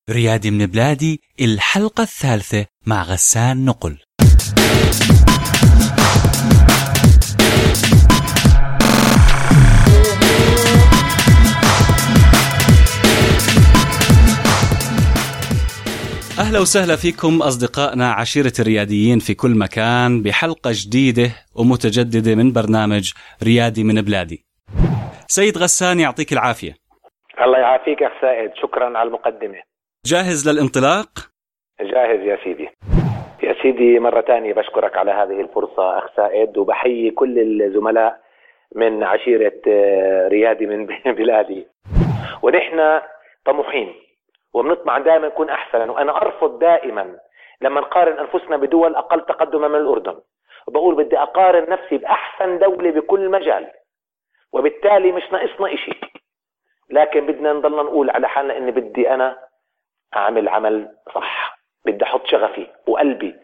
ريادي من بلادي، الحلقة الثالثة مع غسان نقل. أهلا وسهلا فيكم أصدقائنا عشيرة الرياديين في كل مكان بحلقة جديدة ومتجددة من برنامج ريادي من بلادي. سيد غسان يعطيك العافية. الله يعافيك أخ سائد، شكرا على المقدمة. جاهز للانطلاق؟ جاهز يا سيدي. يا سيدي مرة تانية بشكرك على هذه الفرصة أخ سائد، وبحيي كل الزملاء من عشيرة ريادي من بلادي. ونحن طموحين وبنطمع دائما نكون أحسن، وأنا أرفض دائما لما نقارن أنفسنا بدول أقل تقدما من الأردن، وبقول بدي أقارن نفسي بأحسن دولة بكل مجال، وبالتالي مش ناقصنا إشي، لكن بدنا نضلنا نقول على حالنا إني بدي أنا أعمل عمل صح، بدي أحط شغفي وقلبي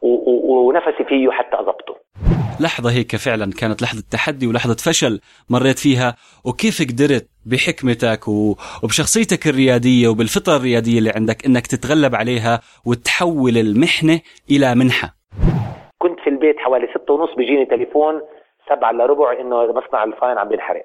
ونفسي فيه حتى أضبطه. لحظة هيك فعلا كانت لحظة تحدي ولحظة فشل مريت فيها، وكيف قدرت بحكمتك وبشخصيتك الريادية وبالفطرة الريادية اللي عندك إنك تتغلب عليها وتحول المحنة إلى منحة. كنت في البيت حوالي 6:30 بيجيني تليفون 7:15 إنه مصنع الفاين عم بينحرق،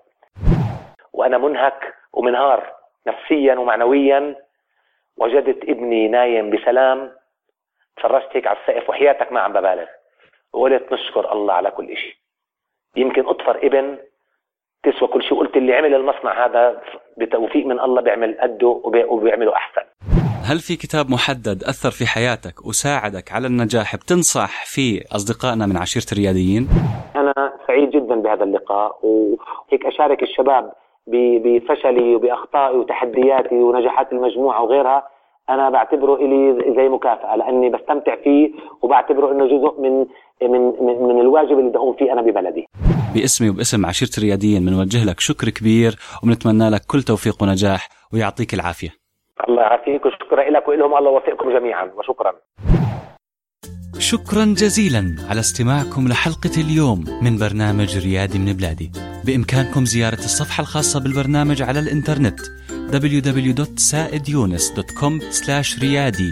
وأنا منهك ومنهار نفسيا ومعنويا. وجدت ابني نايم بسلام، تفرجت هيك على السقف وحياتك ما عم ببالغ، وقلت نشكر الله على كل إشي، يمكن أطفر ابن تسوى كل شيء. قلت اللي عمل المصنع هذا بتوفيق من الله بيعمل قده وبيعمله أحسن. هل في كتاب محدد أثر في حياتك وساعدك على النجاح بتنصح فيه أصدقائنا من عشيرة الرياديين؟ أنا سعيد جدا بهذا اللقاء، وهيك أشارك الشباب بفشلي وبأخطائي وتحدياتي ونجاحات المجموعة وغيرها. أنا بعتبره إلي زي مكافأة، لأني بستمتع فيه وبعتبره إنه جزء من الواجب اللي بدي أقوم فيه أنا ببلدي. باسمي وباسم عشيرة الرياديين بنوجه لك شكر كبير، وبنتمنى لك كل توفيق ونجاح، ويعطيك العافية. الله يعافيك، وشكرا لك وإلهم، الله يوفقكم جميعا، وشكرا. شكرا جزيلا على استماعكم لحلقة اليوم من برنامج ريادي من بلادي. بإمكانكم زيارة الصفحة الخاصة بالبرنامج على الإنترنت www.saidyunus.com/riyadi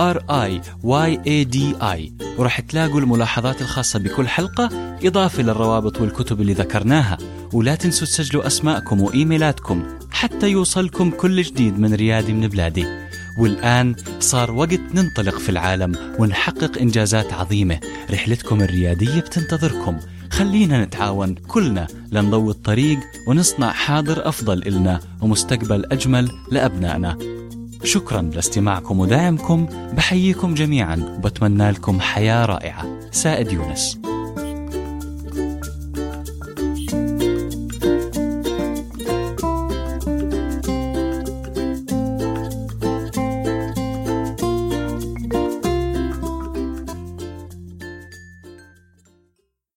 RIYADI، ورح تلاقوا الملاحظات الخاصة بكل حلقة إضافة للروابط والكتب اللي ذكرناها. ولا تنسوا تسجلوا أسماءكم وإيميلاتكم حتى يوصلكم كل جديد من ريادي من بلادي. والآن صار وقت ننطلق في العالم ونحقق إنجازات عظيمة. رحلتكم الريادية بتنتظركم. خلينا نتعاون كلنا لنضوي الطريق ونصنع حاضر أفضل إلنا ومستقبل أجمل لأبنائنا. شكرا لاستماعكم ودعمكم، بحييكم جميعا وبتمنى لكم حياة رائعة. سائد يونس.